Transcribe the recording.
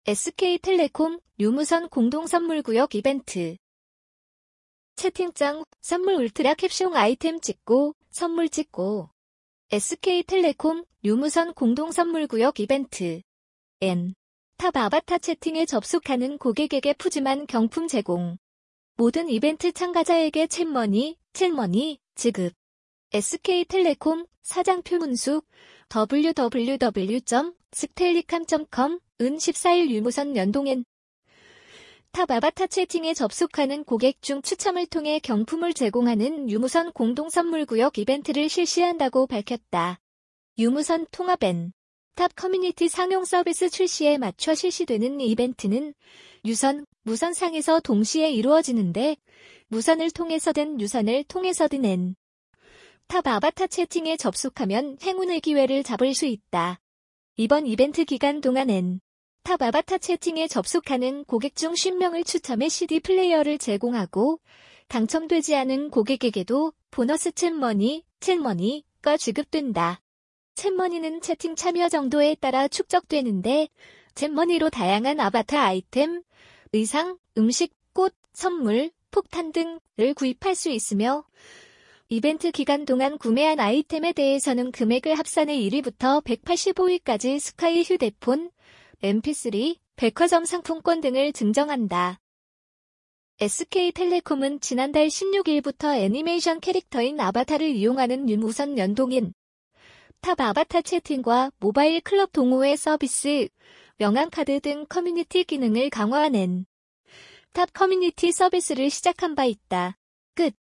SK텔레콤 유무선 공동선물구역 이벤트. 채팅창 선물 울트라 캡숑 아이템 찍고 선물 찍고. SK텔레콤 유무선 공동선물구역 이벤트. 탑 아바타 채팅에 접속하는 고객에게 푸짐한 경품 제공. 모든 이벤트 참가자에게 챗머니 지급. SK텔레콤 사장표 문수 www.stellicam.com 은 14일 유무선 연동엔 탑 아바타 채팅에 접속하는 고객 중 추첨을 통해 경품을 제공하는 유무선 공동선물구역 이벤트를 실시한다고 밝혔다. 유무선 통합엔 탑 커뮤니티 상용 서비스 출시에 맞춰 실시되는 이 이벤트는 유선, 무선상에서 동시에 이루어지는데 무선을 통해서든 유선을 통해서든 탑 아바타 채팅에 접속하면 행운의 기회를 잡을 수 있다. 이번 이벤트 기간 동안 탑 아바타 채팅에 접속하는 고객 중 50명을 추첨해 CD 플레이어를 제공하고 당첨되지 않은 고객에게도 보너스 챗머니가 지급된다. 챗머니는 채팅 참여 정도에 따라 축적되는데 챗머니로 다양한 아바타 아이템, 의상, 음식, 꽃, 선물, 폭탄 등을 구입할 수 있으며 이벤트 기간 동안 구매한 아이템에 대해서는 금액을 합산해 1위부터 185위까지 스카이 휴대폰, mp3, 백화점 상품권 등을 증정한다. SK텔레콤은 지난달 16일부터 애니메이션 캐릭터인 아바타를 이용하는 유무선 연동인 탑 아바타 채팅과 모바일 클럽 동호회 서비스, 명함카드 등 커뮤니티 기능을 강화하는 탑 커뮤니티 서비스를 시작한 바 있다. 끝.